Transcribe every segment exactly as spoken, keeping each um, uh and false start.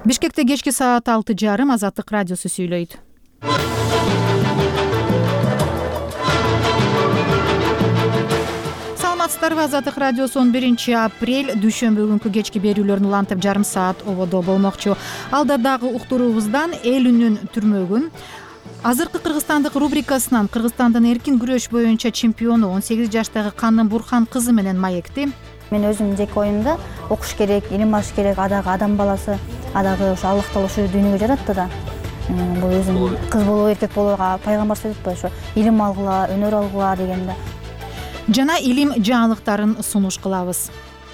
Бишкекте кечки саат алты жарым Азаттык радиосу сүйлөйт. Саламатсыздарбы, Азаттык радиосу он биринчи апрель дүйшөмбү күнкү кечки берүүлөрүн улантып жарым саат ободо болмокчу. Алда дагы уктуруубуздан эл үнүн түрмөгүн, азыркы кыргызстандык рубрикасынан Кыргызстандын эркин күрөш боюнча чемпиону он сегиз жаштагы Каным Бурхан кызы менен маекти. Мен өзүм жеке оюмда окуш керек, илим алыш керек, адагы адам баласы, адагы ошо Аллах Таала ушул дүйнөгө жаратты да. Бул өзүм кыз болобу, эркек болобу пайгамбар айтып атпайбы, ошо илим алгыла, өнөр алгыла дегенде. Жана илим жаңылыктарын сунуш кылабыз.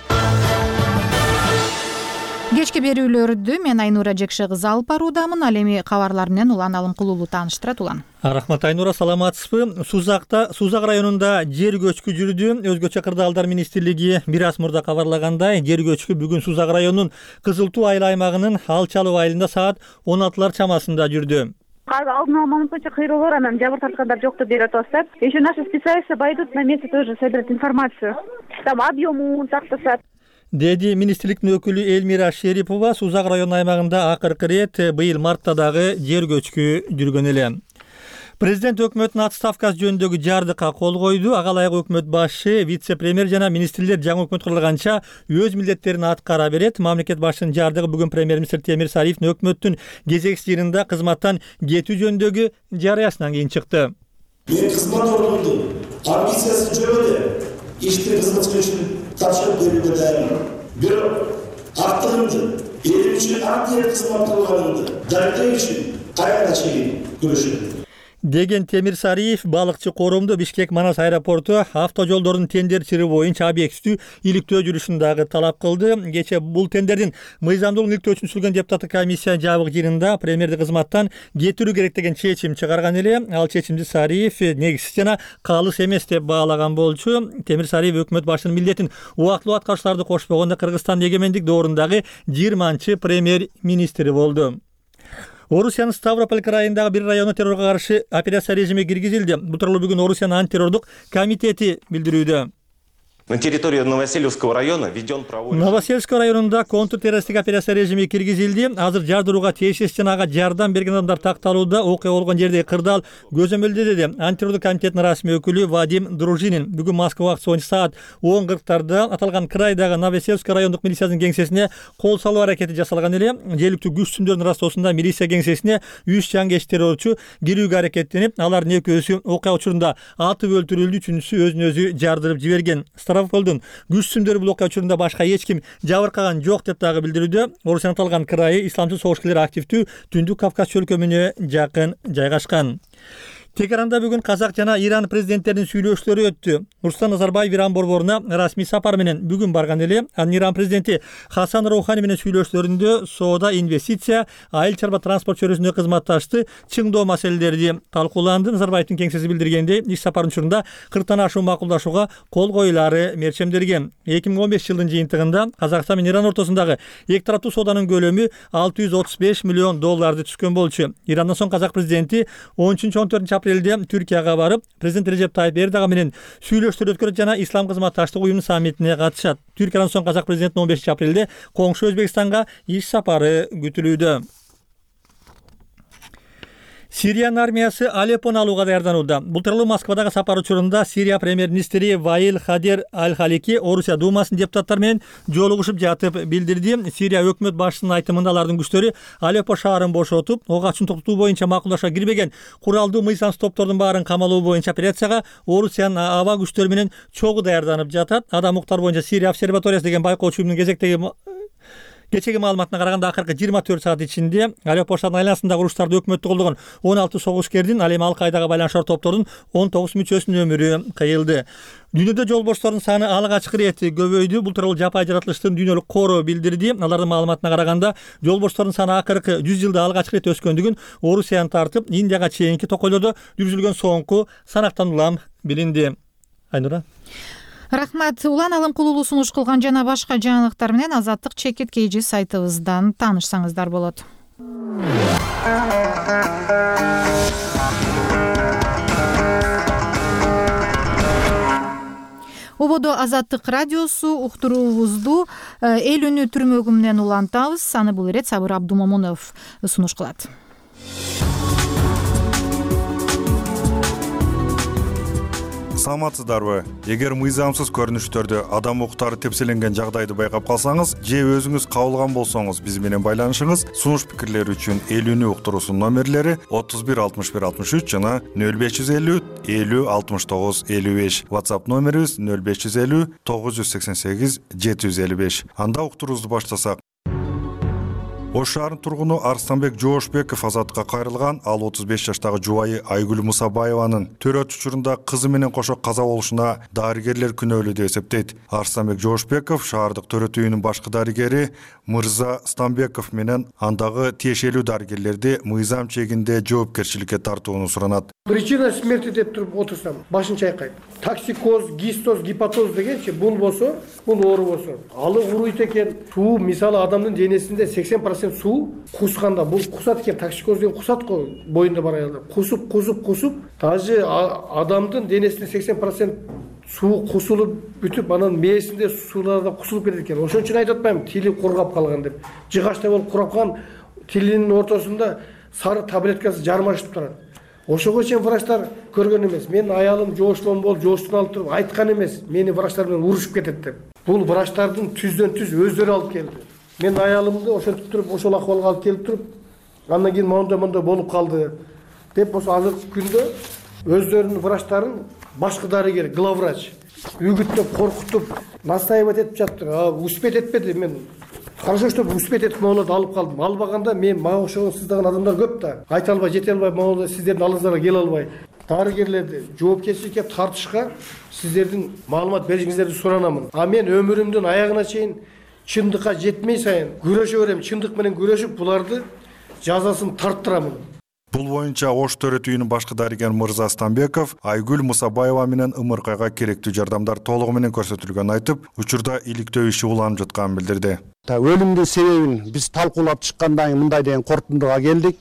Кечки берүүлөрдү мен Айнура Жекше кызы алып баруудамын. Ал эми кабарлар менен Улан Алымкулуулу тааныштырат. Улан. Рахмат Айнура, саламатсызбы? Сузакта, Сузак районунда жер көчкү жүрдү. Өзгөчө кырдаалдар министрлиги бир аз мурда кабарлагандай, жер көчкү бүгүн Сузак районунун Кызыл Туу айыл аймагынын Алчалуу айылында саат он алтылар чамасында жүрдү. Алдын ала маалымат боюнча кыйроолор, анан жабыр тарткандар жок деп берип атышат. Еще наши специалисты пойдут на место, тоже соберут информацию. Там объемун такташат. Деди министрликтин өкүлү Элмира Шерипова. Сузак район аймагында акыркы ирет быйыл мартта дагы жер көчкү жүргөн эле. Президент өкмөттүн отставкасы жөнүндөгү жардыкка кол койду. Ага ылайык өкмөт башы, вице-премьер жана министрлер жаңы өкмөт курулганча өз милдеттерин аткара берет. Мамлекет башчынын жардыгы бүгүн премьер-министр Темир Сариевдин өкмөттүн кезекчи жыйынында кызматтан кетүү жөнүндөгү жарыясынан кийин чыкты. Мен кызмат ордумдун амбициясы жөнүндө ишти кызмат үчүн тапшырып берүүгө даярмын. Бирок актыгымды, элим үчүн активдүү кызмат кылганымды далилдөө үчүн кайра чейин күрөшөм деген Темир Сариев балыкчы коромду Бишкек Манас аэропорту авто жолдордун тендерчилиги боюнча объективдүү иликтөө жүрүшүн дагы талап кылды. Кече бул тендердин мыйзамдуулугун иликтөө үчүн түзүлгөн депутаттык комиссия жабык жыйынында премьерди кызматтан кетирүү керек деген чечим чыгарган эле. Ал чечимди Сариев негизсиз жана калыс эмес деп баалаган болчу. Темир Сариев өкмөт башчынын милдетин убактылуу аткарышларды кошпогондо Кыргызстан эгемендик доорундагы жыйырманчы премьер-министри болду. Орусиянын Ставрополь крайындагы бир району террорго каршы операция режими киргизилди. Бул тууралуу бүгүн Орусиянын антитеррордук комитети билдирүүдө. На территории Новосельевского района введен правовой... Новосельский районунда контртеррористтик операция режими киргизилди. Азыр жардырууга тийиштүү жана ага жардам берген адамдар такталууда. Окуя болгон жердеги кырдаал көзөмөлдө деди антитеррордук комитеттин расмий өкүлү Вадим Дружинин. Бүгүн Москва убактысы боюнча саат он кырктарда аталган крайдагы Новосельский райондук милициянын кеңсесине кол салуу аракети жасалган эле. Жергиликтүү күч түмдөрдүн ырастоосунда милиция кеңсесине үч жангеш террорчу кирүүгө аракеттенип, алардын экөөсү окуя учурунда атып өлтүрүлдү, үчүнчүсү өзүн өзү жардырып жиберген. Ставропольдун күч түмдөрү бул окуя учурунда башка эч ким жабыркаган жок деп дагы билдирүүдө. Орусиянын аталган крайы исламчыл согушкерлер активдүү Түндүк Кавказ чөлкөмүнө жакын жайгашкан. Тегеранда бүгүн Казак жана Иран президенттеринин сүйлөшүүлөрү өттү. Нурсултан Назарбаев Иран борборуна расмий сапар менен бүгүн барган эле. Анын Иран президенти Хасан Роухани менен сүйлөшүүлөрүндө соода, инвестиция, айыл чарба транспорт чөйрөсүндөгү кызматташты чыңдоо маселелери талкууланды. Назарбаевдин кеңсеси билдиргендей, иш сапардын учурунда кырктан ашуун макулдашууга кол коюлары мерчемдерген. эки миң он беш жылдын жыйынтыгында Казакстан менен Иран ортосундагы эки тараптуу сооданын көлөмү алты жүз отуз беш миллион долларды түшкөн болчу. Ирандан соң Казак президенти он үчүнчү он төртүнчү апрелде Түркияга барып, президент Режеп Тайып Эрдоган менен сүйлөшүүлөр өткөрөт жана Ислам кызматташтык уюмунун саммитине катышат. Түркиядан соң Казак президенти он бешинчи апрелде коңшу Өзбекстанга иш сапары күтүлүүдө. Сириянын армиясы Алеппону алууга даярданууда. Бул тууралуу Москвадагы сапар учурунда Сирия премьер-министри Ваил Хадер Аль-Халики Орусия думасынын депутаттары менен жолугушуп жатып билдирди. Сирия өкмөт башчысынын айтымында алардын күчтөрү Алеппо шаарын бошотуп, ок атышын токтотуу боюнча макулдашууга кирбеген куралдуу мыйзамсыз топтордун баарын камалоо боюнча операцияга Орусиянын аба күчтөрү менен чогуу даярданып жатат. Адам укуктар боюнча Сирия обсерваториясы деген байкоочу уюмдун кезектеги Кечеги маалыматына караганда акыркы жыйырма төрт саат ичинде Алеппо шаарынын айланасындагы уруштарда өкмөттү колдогон он алты согушкердин, ал эми Ал Кайдага байланышар топтордун он тогуз мүчөсүнүн өмүрү кыйылды. Дүйнөдө жолбоштордун саны алгачкы ирети көбөйдү. Бул тууралуу Жапай жаратылыштын дүйнөлүк кору билдирди. Алардын маалыматына караганда жолбоштордун саны акыркы жүз жылда алгачкы ирет өскөндүгүн Орусияны тартып, Индияга чейинки токойлордо жүргүзүлгөн соңку санактан улам билинди. Айнура. Рахмат. Улан Алымкулуулу сунуш кылган жана башка жаңылыктар менен Азаттык чекит кейжи сайтыбыздан таанышсаңыздар болот. ободо Азаттык радиосу уктуруубузду эл үнү түрмөгү менен улантабыз. Аны бул ирет Сабыр Абдумомунов сунуш кылат. Саламатсыздарбы? Эгер мыйзамсыз көрүнүштөрдө адам укуктары тепселенген жагдайды байкап калсаңыз же өзүңүз кабылган болсоңуз биз менен байланышыңыз. Сунуш пикирлер үчүн эл үнү уктуруусунун номерлери отуз бир алтымыш бир алтымыш үч жана нөл беш жүз элүү элүү алтымыш тогуз элүү беш. WhatsApp номерибиз нөл беш жүз элүү тогуз жүз сексен сегиз жети жүз элүү беш. Анда уктуруубузду баштасак. Ош шаарынын тургуну Арстанбек Жоошбеков азаттыкка кайрылган. Ал отуз беш жаштагы жубайы Айгүл Мусабаеванын төрөт учурунда кызы менен кошо каза болушуна дарыгерлер күнөөлүү деп эсептейт. Арстанбек Жоошбеков шаардык төрөт үйүнүн башкы дарыгери Мырза Станбеков менен андагы тиешелүү дарыгерлерди мыйзам чегинде жоопкерчиликке тартууну суранат. Причина смерти деп туруп отурсам, башын чайкайт. Токсикоз, гистоз, гепатоз дегенчи бул болсо, бул оору болсо. Алы уруйт экен. Суу мисалы адамдын денесинде сексен процент суу кусканда, бул кусат экен, токсикоз деген кусат го боюнда бар аялдар. Кусуп, кусуп, кусуп, даже адамдын денесинде сексен процент суу кусулуп бүтүп, анан мээсинде суулар да кусулуп кетет экен. Ошон үчүн айтып атпаймынбы, тили кургап калган деп. Жыгачтай болуп кургап калган тилинин ортосунда сары таблеткасы жармашып турат. Ошого чейин врачтар көргөн эмес. Менин аялым жоошкон болуп, жооштун алып туруп айткан эмес. Мени врачтар менен урушуп кетет деп. Бул врачтардын түздөн түз өздөрү алып келди. Мен аялымды ошентип туруп, ошол акыбалга алып келип туруп, андан кийин мондо-мондо болуп калды деп, ошо азыркы күндө өздөрүнүн врачтарын башкы дарыгер, главврач үгүттөп, коркутуп, настаивать этип жатты. А успеть этпеди. Мен хорошо, что успеть этип могуларды алып калдым. Албаганда мен мага окшогон сыздаган адамдар көп да. Айта албай, жете албай, могулда сиздердин алдыңыздарга келе албай. Дарыгерлерди жоопкерчиликке тартышка сиздердин маалымат беришиңиздерди суранамын. А мен өмүрүмдүн аягына чейин чындыкка жетмей сайын күрөшө берем, чындык менен күрөшүп буларды жазасын тарттырамын. Бул боюнча Ош төрөт үйүнүн башкы дарыгер Мырза Станбеков Айгүл Мусабаева менен ымыркайга керектүү жардамдар толугу менен көрсөтүлгөнүн айтып, учурда иликтөө иши уланып жатканын билдирди. Өлүмдүн себебин биз талкуулап чыккандан кийин мындай деген корутундуга келдик.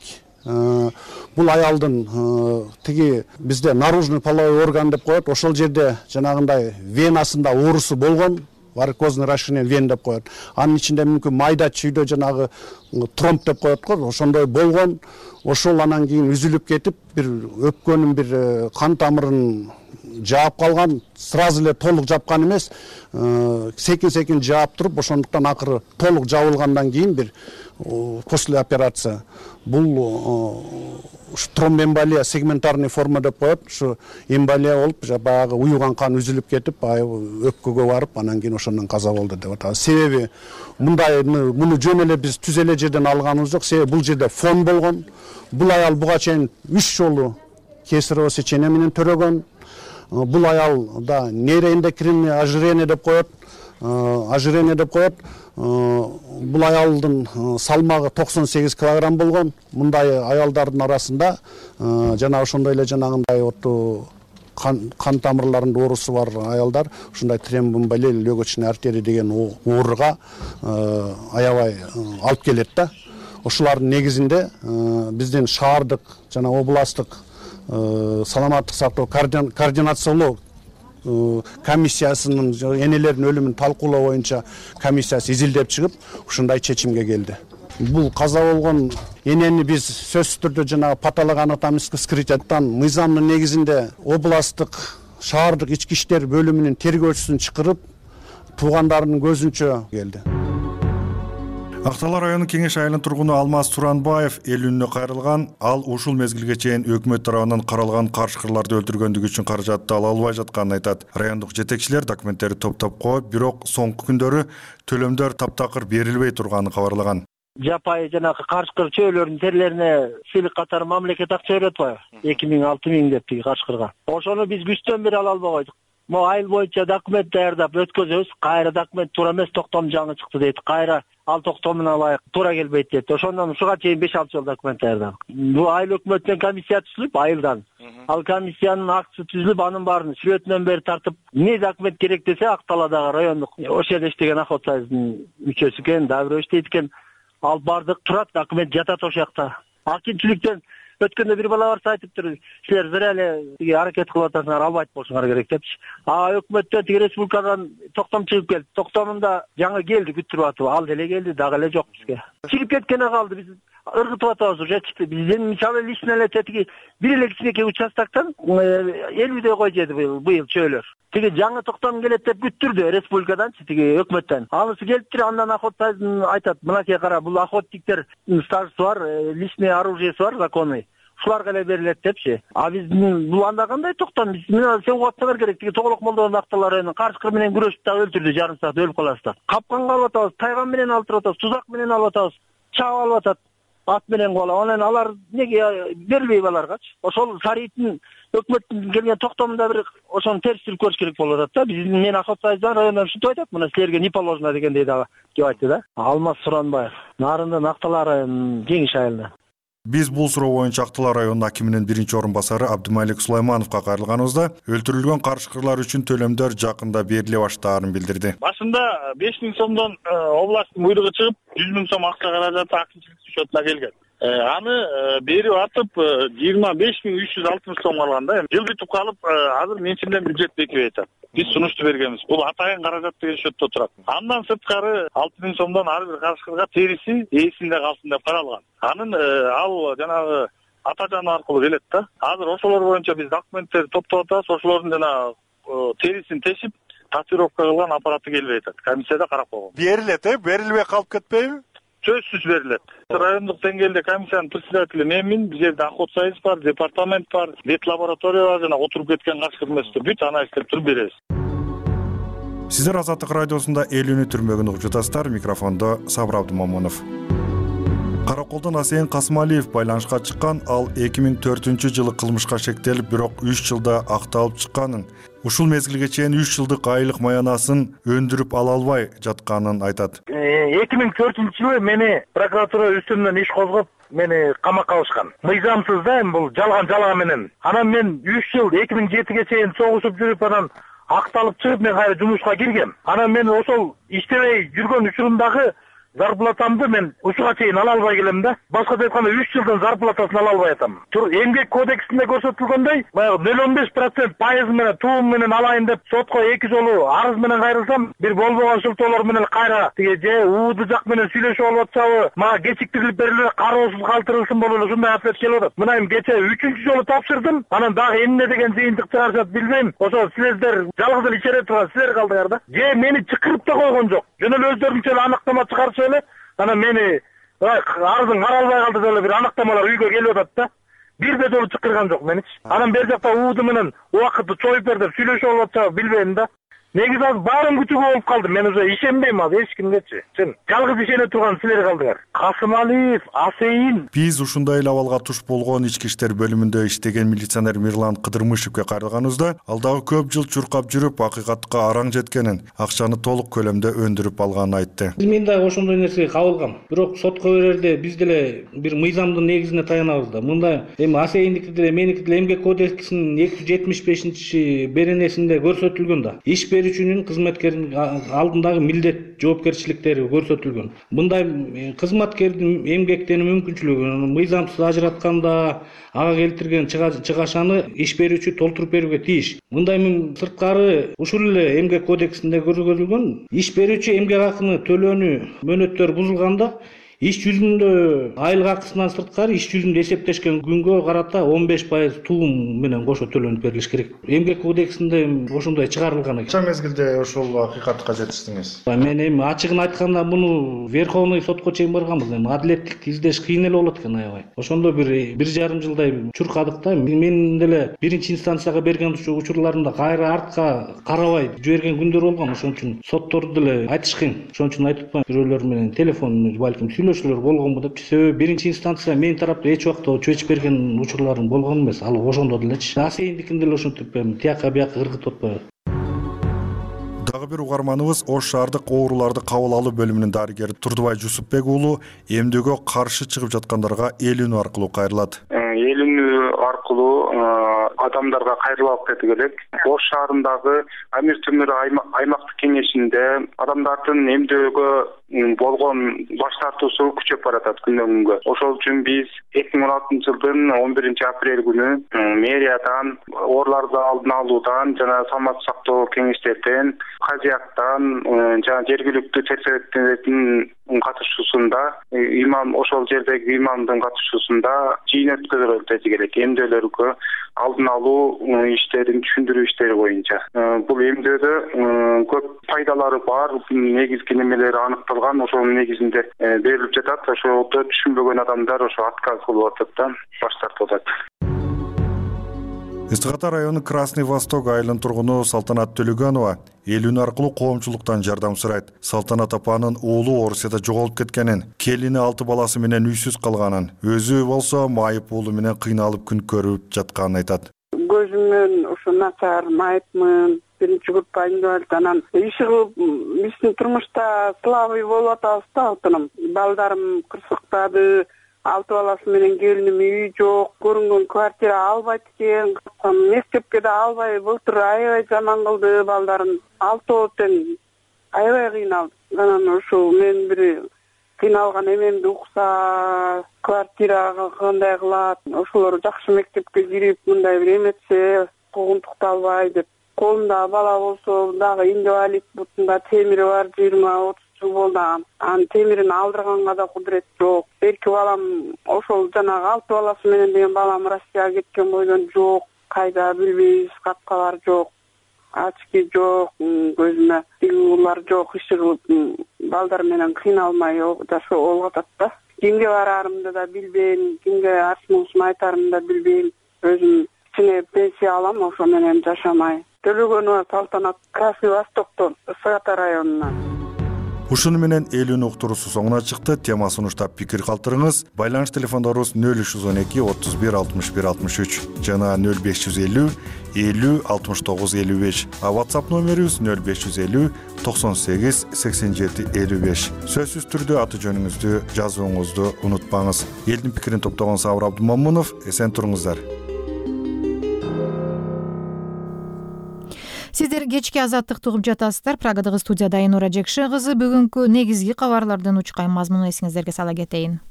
Бул аялдын тиги бизде наружный половой орган деп коет, ошол жерде жанагындай венасында оорусу болгон. Варикозный расширение вен деп коет. Анын ичинде мүмкүн майда чүйдө жанагы тромб деп коет го, ошондой болгон. Ошол анан кийин үзүлүп кетип, бир өпкөнүн бир кан тамырын жаап калган, сразу эле толук жапкан эмес, секин-секин жаап туруп, ошондуктан акыры толук жабылгандан кийин бир после операция бул тромбоэмболия сегментарный форма деп коет. Ушу эмболия болуп, баягы уюган кан үзүлүп кетип, өпкөгө барып, анан кийин ошондон каза болду деп атат. Себеби мындай муну жөн эле биз түз эле жерден алганыбыз жок. Себеби бул жерде фон болгон. Бул аял буга чейин үч жолу кесарево сечение менен төрөгөн. Бул аялда нейроэндокринный ожирение деп коет. Ожирение деп коет. Бул аялдын салмагы токсон сегиз килограмм болгон. Мындай аялдардын арасында жана ошондой эле жанагындай оту кан тамырларында оорусу бар аялдар ушундай тромбоэмболия, легочный артерия деген ооруга аябай алып келет да. Ошолардын негизинде биздин шаардык жана областтык саламаттык сактоо координациялоо комиссиясынын энелердин өлүмүн талкуулоо боюнча комиссиясы изилдеп чыгып, ушундай чечимге келди. Бул каза болгон энени биз сөзсүз түрдө жана патологоанатомический вскрытиядан мыйзамдын негизинде областтык шаардык ички иштер бөлүмүнүн тергөөчүсүн чакырып, туугандарынын көзүнчө келди. Актала району Кеңеш айылынын тургуну Алмаз Туранбаев эл үнүнө кайрылган. Ал ушул мезгилге чейин өкмөт тарабынан каралган каршкырларды өлтүргөндүгү үчүн каражатты ала албай жатканын айтат. Райондук жетекчилер документтерди топтоп коюп, бирок соңку күндөрү төлөмдөр таптакыр берилбей турганын кабарлаган. Жапай жанагы каршкыр чөөлөрдүн терлерине сыйлык катары мамлекет акча берет атпайбы? эки миң алты миң деп тиги каршкырга. Ошону биз күчтөн бери ала албай койдук. Мо айыл боюнча документ даярдап өткөзөбүз. Кайра документ туура эмес, токтом жаңы чыкты дейт. Кайра ал токтомун алайык, туура келбейт дейт. Ошондон ушуга чейин беш алты жыл документ даярдадык. Бул айыл өкмөттөн комиссия түзүлүп, айылдан. Ал комиссиянын акчасы түзүлүп, анын баарын сүрөтүнөн бери тартып, эмне документ керек десе, Акталадагы райондук ошол жерде иштеген охотсоюздун мүчөсү экен, дагы бирөө иштейт экен. Ал бардык турат, документ жатат ошол жакта. Акимчиликтен Өткөндө бир бала барса айтыптыр, силер зря эле тиги аракет кылып атасыңар, албайт болушуңар керек депчи. А өкмөттөн тиги республикадан токтом чыгып келди. Токтомунда жаңы келди, күттүрүп атып, ал деле келди, дагы эле жок бизге. Чыгып кеткене калды, биз ыргытып атабыз уже чыкты. Бизден мисалы лично эле тиги бир эле кичинекей участоктон элүүдөй кой жеди быйыл чөөлөр. Тиги жаңы токтом келет деп күттүрдү республикаданчы, тиги өкмөттөн. Анысы келиптир, андан охотсайдын айтат, мынакей кара, бул охотниктер стажысы бар, личный оружиеси бар, законный. Ушуларга эле берилет депчи. А биздин бул анда кандай токтом? Биз менен сен угаттабар керек. Тиги Тоголок Молдонун акталары районунун карышкыр менен күрөшүп да өлтүрдү, жарым саат өлүп каласыз да. Капканга алып атабыз, тайган менен алып атабыз, тузак менен алып атабыз, чаап алып атат. Ат менен кола. Анан алар неге берилбей аларгачы? Ошол Сарыйдын өкмөттүн келген токтомунда бир ошону терстирип көрүш керек болуп атат да. Биз мен Охотсайдан районунан ушинтип айтат, мына силерге не положено дегендей дагы кеп айтты да. Алмаз Суранбаев, Нарындын Акталар районунун Кеңиш айылынан. Биз бул суроо боюнча Акталар районунун акиминин биринчи орун басары Абдымалик Сулаймановго кайрылганыбызда өлтүрүлгөн карышкырлар үчүн төлөмдөр жакында бериле баштаарын билдирди. Башында беш миң сомдон областтын буйругу чыгып, жүз миң сом акча каражаты акчылык счетуна келген. Аны берип атып жыйырма беш миң үч жүз алтымыш сом алган да. Жылдытып калып, азыр менчимден бюджет бекип атат. Биз сунушту бергенбиз. Бул атайын каражат деген счетто турат. Андан сырткары алты миң сомдон ар бир карышкырга териси ээсинде калсын деп каралган. Анын ал жанагы атажаны аркылуу келет да. Азыр ошолор боюнча биз документтерди топтоп атабыз. Ошолордун жана терисин тешип, татуировка кылган аппараты келбей атат. Комиссияда карап койгон. Берилет, э? Берилбей калып кетпейби? Сөзсүз берилет. Райондук деңгээлде комиссиянын председатели менмин, бизде Охотсайыз бар, департамент бар, вет лаборатория бар, жана отуруп кеткен карышкыр эмеспи. Бүт аны иштеп туруп беребиз. Сиздер Азаттык радиосунда Элүүнү түрмөгүн угуп жатасыздар. Микрофондо Сабыр Абдымомунов. Караколдон Асейин Касымалиев байланышка чыккан, ал эки миң төртүнчү жылы кылмышка шектелип, бирок үч жылда акталып чыкканын, ушул мезгилге чейин үч жылдык айлык маянасын өндүрүп ала албай жатканын айтат. эки миң төртүнчү жылы мени прокуратура үстүмдөн иш козгоп, мени камакка алышкан. Мыйзамсыз да, бул жалган жалаа менен. Анан мен үч жыл эки миң жетиге чейин согушуп жүрүп, анан акталып чыгып, мен кайра жумушка киргем. Анан мен ошол иштебей жүргөн учурумдагы зарплатамды мен ушуга чейин ала албай келем да. Башкача айтканда үч жылдын зарплатасын ала албай атам. Эмгек кодексинде көрсөтүлгөндөй, баягы нөл он беш процент пайыз менен туум менен алайын деп сотко эки жолу арыз менен кайрылсам, бир болбогон шылтоолор менен кайра тиги же ууду жак менен сүйлөшүп алып атсабы, мага кечиктирилип берилип, кароосуз калтырылсын болуп эле ушундай ответ келип атат. Мына эми кече үчүнчү жолу тапшырдым. Анан дагы эмне деген жыйынтык чыгарышат билбейм. Ошо силер жалгыз эле ичере турган силер калдыңар да. Же мени чыкырып да койгон жок. Жөн эле өздөрүнчө эле аныктама чыгарышып эле, анан мени арызың каралбай калды деп эле бир аныктамалар үйгө келип атат да. Бир да жолу чыкырган жок меничи. Анан бер жакта ууду менен убакытты чоюп бер деп сүйлөшүп алып атса билбейм да. Негизи азыр баарын күтүүгө болуп калдым. Мен уже ишенбейм азыр эч кимгечи. Сен жалгыз ишене турган силер калдыңар. Касымалиев, Асейин. Биз ушундай эле абалга туш болгон ички иштер бөлүмүндө иштеген милиционер Мирлан Кыдырмышевге кайрылганыбызда, ал дагы көп жыл чуркап жүрүп, акыйкатка араң жеткенин, акчаны толук көлөмдө өндүрүп алганын айтты. Мен дагы ошондой нерсеге кабылгам. Бирок сотко берерде биз деле бир мыйзамдын негизине таянабыз да. Мында эми Асейиндики деле, меники деле эмгек кодексинин эки жүз жетимиш бешинчи беренесинде көрсөтүлгөн да. Иш берүүчүнүн, кызматкердин алдындагы милдет, жоопкерчиликтери көрсөтүлгөн. Мындай кызматкердин эмгектенүү мүмкүнчүлүгү мыйзамсыз ажыратканда ага келтирген чыгашаны иш берүүчү толтуруп берүүгө тийиш. Мындай сырткары ушул эле эмгек кодексинде көрсөтүлгөн, иш берүүчү эмгек акыны төлөөнү мөөнөттөр бузулганда иш жүзүндө айыл акысынан сырткары иш жүзүндө эсептешкен күнгө карата он беш пайыз туум менен кошо төлөнүп берилиш керек. Эмгек кодексинде ошондой чыгарылган экен. Канча мезгилде ошол акыйкатка жетиштиңиз? Мен эми ачыгын айтканда муну Верховный сотко чейин барганбыз. Эми адилеттикти издеш кыйын эле болот экен аябай. Ошондо бир бир жарым жылдай чуркадык да. Мен деле биринчи инстанцияга берген учурларымда кайра артка карабай жиберген күндөр болгон. Ошон үчүн сотторду деле айтыш кыйын. Ошон үчүн айтып атпайм. Бирөөлөр менен телефон балким сүйлөшүүлөр болгонбу депчи. Себеби биринчи инстанция менин тарапта эч убакта чөчүп берген учурларым болгон эмес. Ал ошондо делечи. Асейиндикин деле ошентип тияка бияка ыргытып атпайбы. Дагы бир угарманыбыз Ош шаардык ооруларды кабыл алуу бөлүмүнүн дарыгери Турдубай Жусупбек уулу эмдөөгө каршы чыгып жаткандарга элүүнү аркылуу кайрылат. Элүүнү аркылуу адамдарга кайрылып алып кети керек. Ош шаарындагы Амир Темир аймактык кеңешинде адамдардын эмдөөгө болгон баш тартуусу күчөп баратат күндөн күнгө. Ошол үчүн биз эки миң он алтынчы жылдын он биринчи апрель күнү мэриядан, ooрларды алдын алуудан жана саламаттык сактоо кеңештерден, казияктан жана жергиликтүү терсектердин катышуусунда, имам ошол жердеги имамдын катышуусунда жыйын өткөзүлөт керек эмдөөлөргө алдын алуу иштерин түшүндүрүү иштери боюнча. Бул эмдөөдө көп пайдалары бар, негизги немелери аныкталган, ошонун негизинде берилип жатат. Ошолду түшүнбөгөн адамдар ошо отказ кылып атат да, баш тартып атат. Ыстык Ата району Красный Восток айылынын тургуну Салтанат Төлөгөнова эл үн аркылуу коомчулуктан жардам сурайт. Салтанат апанын уулу Орусияда жоголуп кеткенин, келини алты баласы менен үйсүз калганын, өзү болсо майып уулу менен кыйналып күн көрүп жатканын айтат. Көзүмөн ошо начар, майыпмын, биринчи группа инвалид, анан иш кылып, биздин турмушта слабый болуп атабыз да, отуным. Балдарым кырсыктады, алты баласы менен келиним үй жок, көрүнгөн квартира албайт экен, мектепке да албай, былтыр аябай жаман кылды балдарын. Алтоо тең аябай кыйналды. Анан ошо мен бир кыйналган эмемди укса, квартирага кандай кылат, ошолор жакшы мектепке кирип, мындай бир эметсе, куугунтукталбай деп. Колунда бала болсо, дагы инвалид, бутунда темири бар, жыйырма отуз жыл болду. Анын темирин алдырганга да кудурет жок. Эрки балам ошол жанагы алты баласы менен деген балам Россияга кеткен бойдон жок. Кайда билбейбиз, капкалар жок. Ачки жок, көзүмө тигүүлөр жок, иш кылып балдар менен кыйналмай жашоо болуп атат да. Кимге барарымды да билбейм, кимге ачмыгышымды айтарымды да билбейм. Өзүм кичине пенсия алам, ошо менен жашамай. Төлөгөнова Салтанат, Красный Востоктон, Ыстык Ата районунан. Ушуну менен эл үн уктуруусу соңуна чыкты. Тема сунуштап пикир калтырыңыз. Байланыш телефондорубуз нөл үч жүз он эки отуз бир алтымыш бир алтымыш үч жана нөл беш жүз элүү элүү алтымыш тогуз элүү беш. А WhatsApp номерибиз нөл беш жүз элүү токсон сегиз сексен жети элүү беш. Сөзсүз түрдө аты жөнүңүздү жазууңузду унутпаңыз. Элдин пикирин топтогон Сабыр Абдумамунов, эсен туруңуздар. Сиздер кечки азаттыкты угуп жатасыздар. Прагадагы студияда Айнура Жекши кызы. Бүгүнкү негизги кабарлардын учкай мазмунун эсиңиздерге сала кетейин.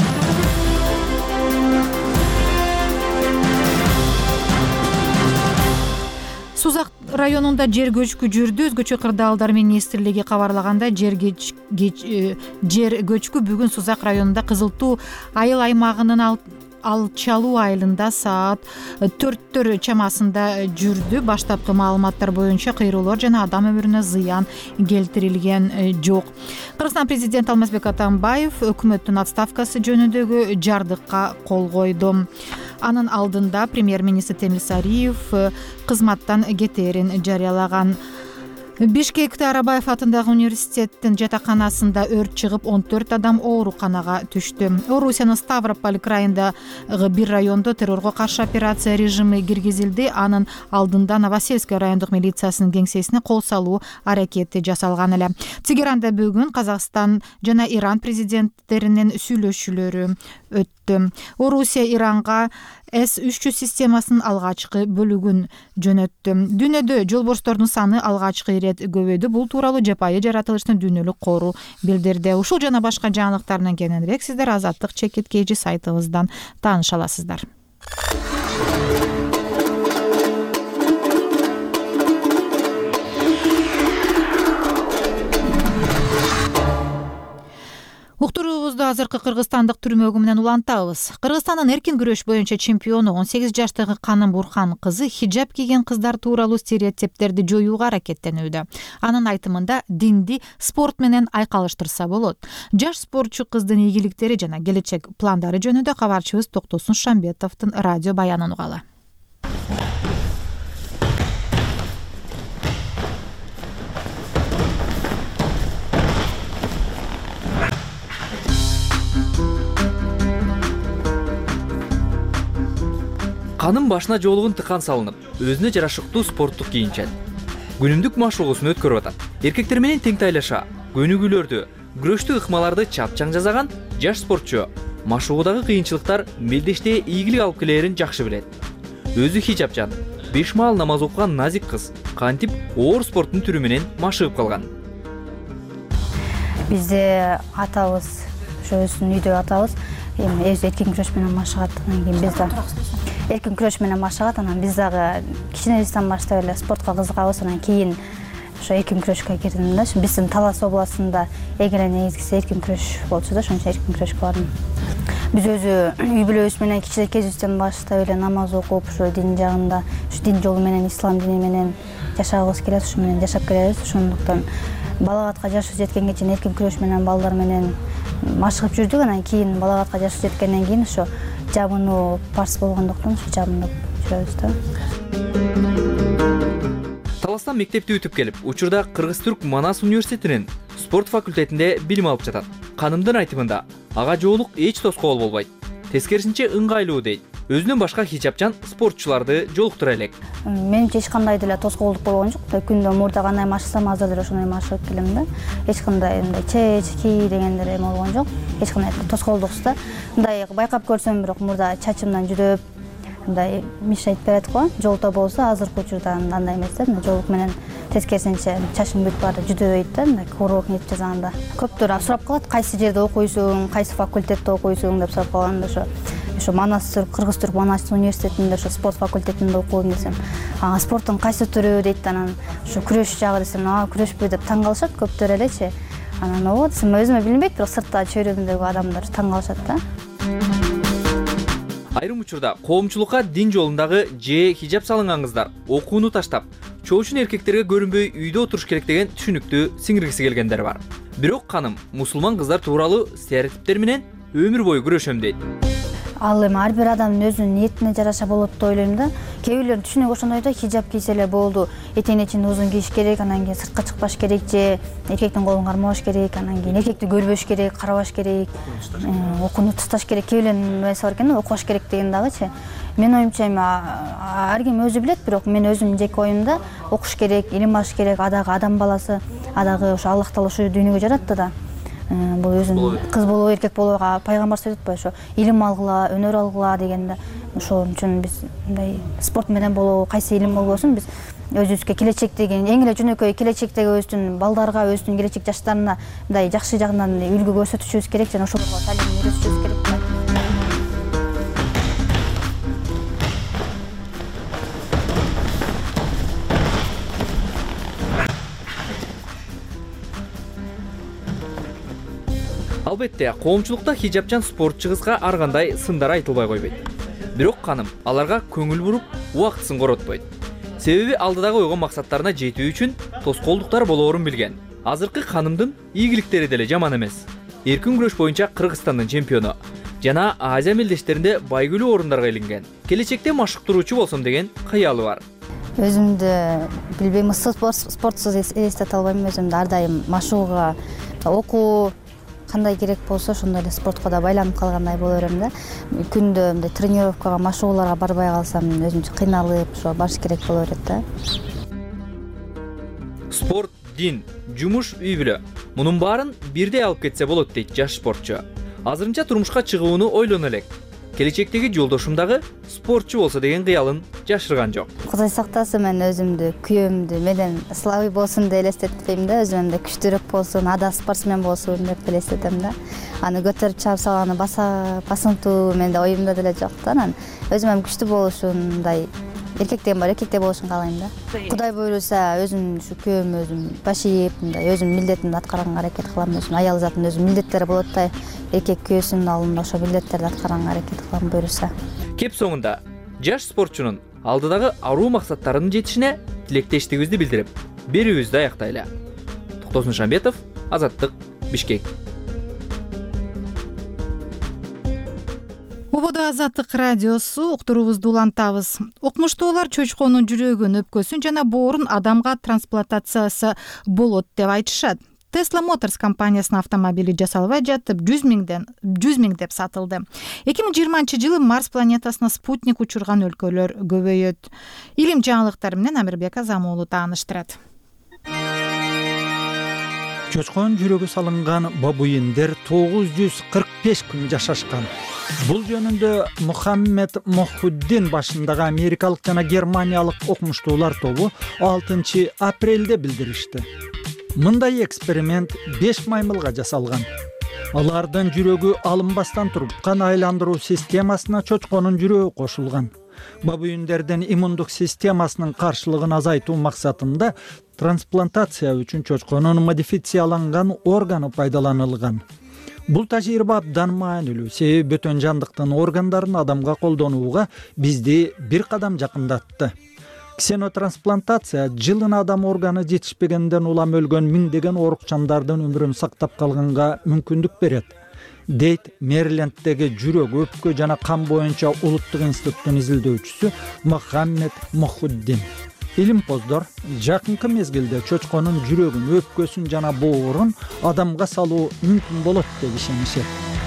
Сузак районунда жер көчкү жүрдү. Өзгөчө кырдаалдар министрлиги кабарлаганда жер жер көчкү бүгүн Сузак районунда Кызыл Туу айыл аймагынын ал Алчалуу айылында саат төрттөр чамасында жүрдү. Баштапкы маалыматтар боюнча кыйроолор жана адам өмүрүнө зыян келтирилген жок. Кыргызстан президенти Алмазбек Атамбаев өкмөттүн отставкасы жөнүндөгү жардыкка кол койду. Анын алдында премьер-министр Темир Сариев кызматтан кетээрин жарыялаган. Бишкекте Арабаев атындагы университеттин жатаканасында өрт чыгып, он төрт адам ооруканага түштү. Орусиянын Ставрополь крайындагы бир райондо террорго каршы операция режими киргизилди. Анын алдында Новосельский райондук милициясынын кеңсесине кол салуу аракети жасалган эле. Тегеранда бүгүн Казакстан жана Иран президенттеринин сүйлөшүүлөрү өттү. Орусия Иранга эс үч жүз системасынын алгачкы бөлүгүн жөнөттү. Дүйнөдө жолборстордун саны алгачкы ирет көбөйдү. Бул тууралуу Жапайы жаратылыштын дүйнөлүк кору билдирди. Ушул жана башка жаңылыктар менен кененирээк сиздер Азаттык чекит кей жи сайтыбыздан тааныша аласыздар. Уктуруубузду азыркы кыргызстандык түрмөгү менен улантабыз. Кыргызстандын эркин күрөш боюнча чемпиону он сегиз жаштагы Каным Бурхан кызы хиджаб кийген кыздар тууралуу стереотиптерди жоюуга аракеттенүүдө. Анын айтымында динди спорт менен айкалыштырса болот. Жаш спортчу кыздын ийгиликтери жана келечек пландары жөнүндө кабарчыбыз Токтосун Шамбетовдун радио баянын угалы. Канын башына жолугун тыкан салынып, өзүнө жарашыктуу спорттук кийинчен. Күнүмдүк машыгуусун өткөрүп атат. Эркектер менен тең тайлаша, көнүгүүлөрдү, күрөштүк ыкмаларды чапчаң жасаган жаш спортчу машыгуудагы кыйынчылыктар мелдештее ийгилик алып келерин жакшы билет. Өзү хижапчан, беш маал намаз окуган назик кыз кантип оор спорттун түрү менен машыгып калган. Бизде атабыз ошо өзүбүздүн үйдө атабыз эми өзү эркин күрөш менен машыгат. Анан кийин биз да эркин күрөш менен машыгат. Анан биз дагы кичинебизден баштап эле спортко кызыгабыз. Анан кийин ошо эркин күрөшкө кирдим да. Биздин Талас областында эң эле негизгиси эркин күрөш болчу да, ошон үчүн эркин күрөшкө бардым. Биз өзү үй бүлөбүз менен кичинекей кезибизден баштап эле намаз окуп, ошо дин жагында, ушу дин жолу менен, ислам дини менен жашагыбыз келет, ошо менен жашап келебиз. Ошондуктан балагатка жашы жеткенге чейин эркин күрөш менен балдар менен машыгып жүрдүк. Анан кийин балагатка жашы жеткенден кийин ошо жабынуу парс болгондуктан ошо жабынып жүрөбүз да. Таластан мектепти бүтүп келип, учурда Кыргыз-Түрк Манас университетинин спорт факультетинде билим алып жатат. Канымдын айтымында, ага жоолук эч тоскоол болбойт. Тескерисинче ыңгайлуу дейт. Өзүнөн башка хижапчан спортчуларды жолуктура элек. Менимче эч кандай деле тоскоолдук болгон жок. Күндө мурда кандай машыксам, азыр деле ошондой машыгып келем да. Эч кандай мындай чеч, ки дегендер эме болгон жок. Эч кандай тоскоолдуксуз да. Мындай байкап көрсөм, бирок мурда чачымдан жүрөп, мындай мешайт берет го. Жолто болсо азыркы учурда андай эмес да. Жолук менен тескерисинче чачым бүтүп барды, жүдөбөйт да, мындай урок нетип жазганда. Көптөр сурап калат, кайсы жерде окуйсуң, кайсы факультетте окуйсуң деп сурап калганда, ошо ошо Манас Кыргыз-Түрк Манас университетинде ошо спорт факультетинде окуйм десем, ага спорттун кайсы түрү дейт. Анан ошо күрөш жагы десем, а күрөшпү деп таң калышат көптөр элечи. Анан ооба десем, өзүмө билинбейт, бирок сыртта чөйрөмдөгү адамдар таң калышат да. Айрым учурда коомчулукка дин жолундагы же хижап салынган кыздар окууну таштап, чоочун эркектерге көрүнбөй үйдө отуруш керек деген түшүнүктү сиңиргиси келгендер бар. Бирок каным мусулман кыздар тууралуу стереотиптер менен өмүр бою күрөшөм дейт. Ал эми ар бир адамдын өзүнүн ниетине жараша болот деп ойлойм да. Кээ бирлердин түшүнүгү ошондой да, хижап кийсе эле болду, этегин ичин узун кийиш керек, анан кийин сыртка чыкпаш керек, же эркектин колун кармабаш керек, анан кийин эркекти көрбөш керек, карабаш керек, окууну тасташ керек, кээ бирлердин эмеси бар экен да, окубаш керек деген дагычы. Мен оюмча эми ар ким өзү билет, бирок мен өзүмдүн жеке оюмда окуш керек, илим алыш керек, адагы адам баласы, адагы ошо Аллах Таала ушул дүйнөгө жаратты да. Бул өзүн кыз болобу, эркек болобу пайгамбар сөйдөт атпайбы, ошо илим алгыла, өнөр алгыла дегенде, ошол үчүн биз мындай спорт менен болобу, кайсы илим болбосун, биз өзүбүзгө келечектеги эң эле жөнөкөй келечектеги өзүбүздүн балдарга, өзүбүздүн келечек жаштарына мындай жакшы жагынан үлгү көрсөтүшүбүз керек жана ошолорго талим үйрөтүшүбүз керек да. Албетте, коомчулукта хижапчан спортчу кызга ар кандай сындар айтылбай койбойт. Бирок каным аларга көңүл буруп, убактысын коротпойт. Себеби алдыдагы ойгон максаттарына жетүү үчүн тоскоолдуктар болоорун билген. Азыркы канымдын ийгиликтери деле жаман эмес. Эркин күрөш боюнча Кыргызстандын чемпиону жана Азия мелдештеринде байгүлүү орундарга илинген. Келечекте машыктыруучу болсом деген кыялы бар. Өзүмдү билбейм, спортсуз элестете албайм. Өзүмдү ар дайым машыгууга, окуу кандай керек болсо ошондой эле спортко да байланып калгандай боло берем да. Күндө мындай тренировкага, машыгууларга барбай калсам, өзүмчө кыйналып, ошо барыш керек боло берет да. Спорт, дин, жумуш, үй бүлө. Мунун баарын бирдей алып кетсе болот дейт жаш спортчу. Азырынча турмушка чыгууну ойлоно элек. Келечектеги жолдошум дагы спортчу болсо деген кыялын жашырган жок. Кудай сактасын, мен өзүмдү, күйөөмдү менен слабый болсун деп элестетпейм да, өзүмдү күчтүүрөөк болсун, ада спортсмен болсун деп элестетем да. Аны көтөрүп чыгып салганы баса басымтуу менде оюмда деле жок да. Анан өзүм күчтүү болушун, мындай эркектен бар, эркектей болушун каалайм да. Кудай буйруса, өзүм ушу күйөөм өзүм баш ийип, мындай өзүм милдетимди аткарганга аракет кылам. Өзүм аял затынын өзү милдеттери болот да. Эркек күйөөсүнүн алдында ошо милдеттерди аткарганга аракет кылам буйруса. Кеп соңунда жаш спортчунун алдыдагы аруу максаттарынын жетишине тилектештигибизди билдирип, берүүбүздү аяктайлы. Токтосун Шамбетов, Азаттык, Бишкек. Ободо Азаттык радиосу, уктуруубузду улантабыз. Окумуштуулар чочконун жүрөгүн, өпкөсүн жана боорун адамга трансплантациясы болот деп айтышат. Tesla Motors компаниясынын автомобили жасалбай жатып жүз миңден жүз миң деп сатылды. эки миң жыйырманчы жылы Марс планетасына спутник учурган өлкөлөр көбөйөт. Илим жаңылыктары менен Амирбек Азамуулу тааныштырат. Чочкон жүрөгү салынган бабуиндер тогуз жүз кырк беш күн жашашкан. Бул жөнүндө Мухаммед Мохуддин башындагы америкалык жана германиялык окумуштуулар тобу алтынчы апрелде билдиришти. Мындай эксперимент беш маймылга жасалган. Алардын жүрөгү алынбастан туруп кан айландыруу системасына чочконун жүрөгү кошулган. Бабуюндердин иммундук системасынын каршылыгын азайтуу максатында трансплантация үчүн чочконун модифицияланган органы пайдаланылган. Бул тажрыйба абдан маанилүү, себеби бөтөн жандыктын органдарын адамга колдонууга бизди бир кадам жакындатты. Ксенотрансплантация жылына адам органы жетишпегенден улам өлгөн миңдеген оорукчандардын өмүрүн сактап калганга мүмкүндүк берет, дейт Мэриленддеги жүрөк, өпкө жана кан боюнча улуттук институттун изилдөөчүсү Мухаммед Мохуддин. Илимпоздор жакынкы мезгилде чочконун жүрөгүн, өпкөсүн жана боорун адамга салуу мүмкүн болот деп ишенишет.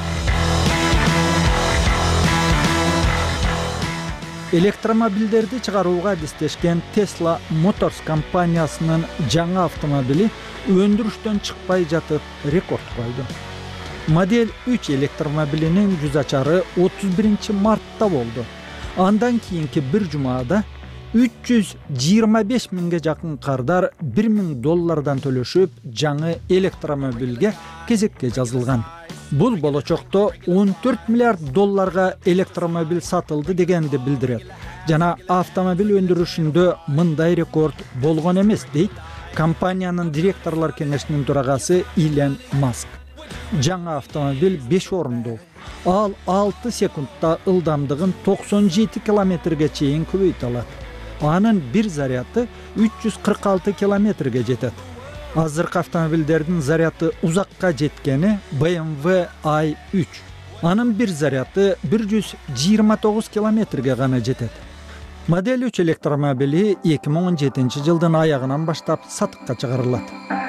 Электромобилдерди чыгарууга адистешкен Tesla Motors компаниясынын жаңы автомобили өндүрүштөн чыкпай жатып рекорд койду. Модель үч электромобилинин жүз ачары отуз биринчи мартта болду. Андан кийинки бир жумада үч жүз жыйырма беш миңге жакын кардар бир миң доллардан төлөшүп, жаңы электромобилге кезекке жазылган. Бул болочокто он төрт миллиард долларга электромобиль сатылды дегенди билдирет. Жана автомобиль өндүрүшүндө мындай рекорд болгон эмес, дейт компаниянын директорлор кеңешинин төрагасы Илон Маск. Жаңы автомобиль беш орундуу. Ал алты секундта ылдамдыгын токсон жети километрге чейин көбөйтө алат. Анын бир заряды үч жүз кырк алты километрге жетет. Азыркы автомобилдердин заряды узакка жеткени бэ эм вэ ай үч. Анын бир заряды бир жүз жыйырма тогуз километрге гана жетет. Модель үч электромобили эки миң он жетинчи жылдын аягынан баштап сатыкка чыгарылат.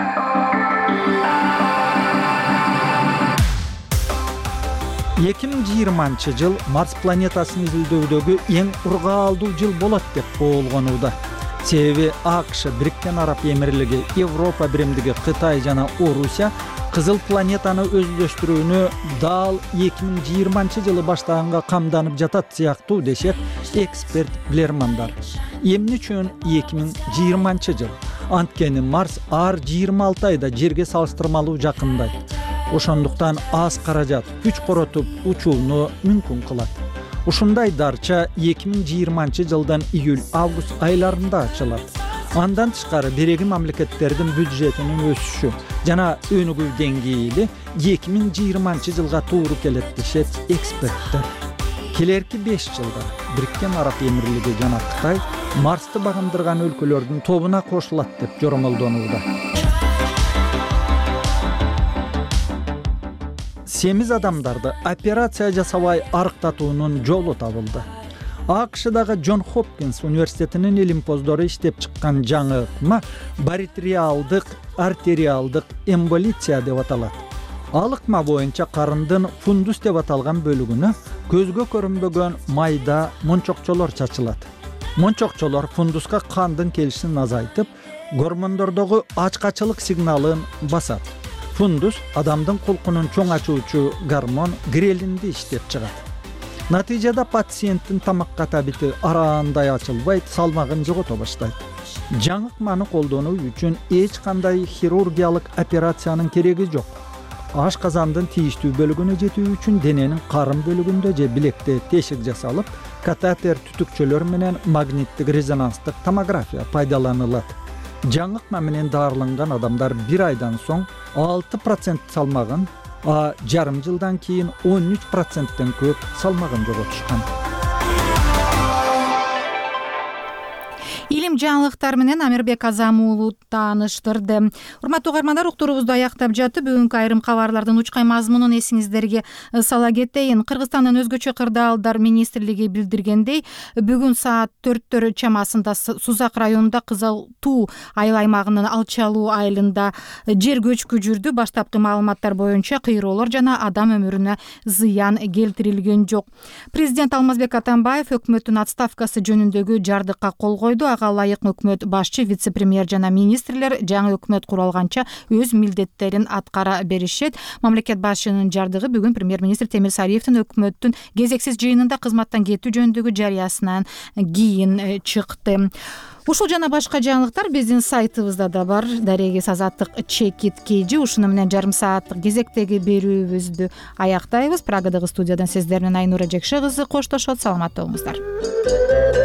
эки миң жыйырманчы жыл Марс планетасын изилдөөдөгү эң ургаалдуу жыл болот деп болгонууда. Себеби АКШ, Бириккен Араб Эмирлиги, Европа биримдиги, Кытай жана Орусия кызыл планетаны өздөштүрүүнү дал эки миң жыйырманчы жылы баштаганга камданып жатат сыяктуу дешет эксперт билермандар. Эмне үчүн эки миң жыйырманчы жыл? Анткени Марс ар жыйырма алты айда Жерге салыштырмалуу жакындайт. Ошондуктан аз каражат күч коротуп учууну мүмкүн кылат. Ушундай дарча эки миң жыйырманчы жылдан июль-август айларында ачылат. Андан тышкары береги мамлекеттердин бюджетинин өсүшү жана өнүгүү деңгээли эки миң жыйырманчы жылга туура келет дешет эксперттер. Келерки беш жылда Бириккен Араб Эмирлиги жана Кытай Марсты багындырган өлкөлөрдүн тобуна кошулат деп жоромолдонууда. Семиз адамдарды операция жасабай арыктатуунун жолу табылды. АКШдагы Джон Хопкинс университетинин илимпоздору иштеп чыккан жаңы ыкма баритриалдык артериалдык эмболиция деп аталат. Ал ыкма боюнча карындын фундус деп аталган бөлүгүнө көзгө көрүнбөгөн майда мончокчолор чачылат. Мончокчолор фундуска кандын келишин азайтып, гормондордогу ачкачылык сигналын басат. Фундус адамдын кулкунун чоң ачуучу гормон грелинди иштеп чыгат. Натыйжада пациенттин тамакка табити араандай ачылбайт, салмагын жогото баштайт. Жаңы ыкманы колдонуу үчүн эч кандай хирургиялык операциянын кереги жок. Ашказандын тийиштүү бөлүгүнө жетүү үчүн дененин карын бөлүгүндө же билекте тешик жасалып, катетер түтүкчөлөр менен магниттик резонанстык томография пайдаланылат. Жаңы ыкма менен дарыланган адамдар бир айдан соң алты процент салмагын, а жарым жылдан кийин он үч проценттен көп салмагын жоготушкан. Илим жаңылыктар менен Амирбек Азам уулу тааныштырды. Урматтуу угармандар, уктуруубузду аяктап жатып, бүгүнкү айрым кабарлардын учкай мазмунун эсиңиздерге сала кетейин. Кыргызстандын өзгөчө кырдаалдар министрлиги билдиргендей, бүгүн саат төрттөр чамасында Сузак районунда Кызыл Туу айыл аймагынын Алчалуу айылында жер көчкү жүрдү. Баштапкы маалыматтар боюнча кыйроолор жана адам өмүрүнө зыян келтирилген жок. Президент Алмазбек Атамбаев өкмөттүн отставкасы жөнүндөгү жардыкка кол койду. Ага ылайык өкмөт башчы, вице премьер жана министрлер жаңы өкмөт куралганча өз милдеттерин аткара беришет. Мамлекет башчынын жардыгы бүгүн премьер-министр Темир Сариевдин өкмөттүн кезексиз жыйынында кызматтан кетүү жөнүндөгү жарыясынан кийин чыкты. Ушул жана башка жаңылыктар биздин сайтыбызда да бар. Дарегиз Азаттык чекит кийжи. Ушуну менен жарым сааттык кезектеги берүүбүздү аяктайбыз. Прагадагы студиядан сиздер менен Айнура Жекше кызы коштошот. Саламатта болуңуздар.